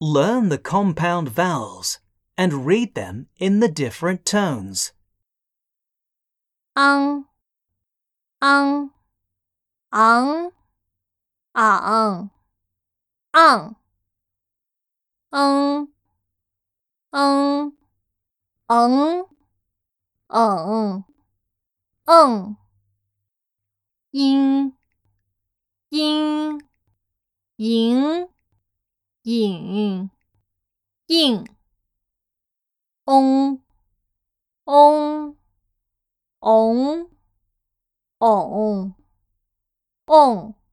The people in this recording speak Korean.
Learn the compound vowels and read them in the different tones. 앙, 앙, 앙, 아앙, 앙, 응, 응, 응, 응, 응, 잉, 잉, 잉, 잉, 잉, 옹, 옹, 옹, 옹, 옹.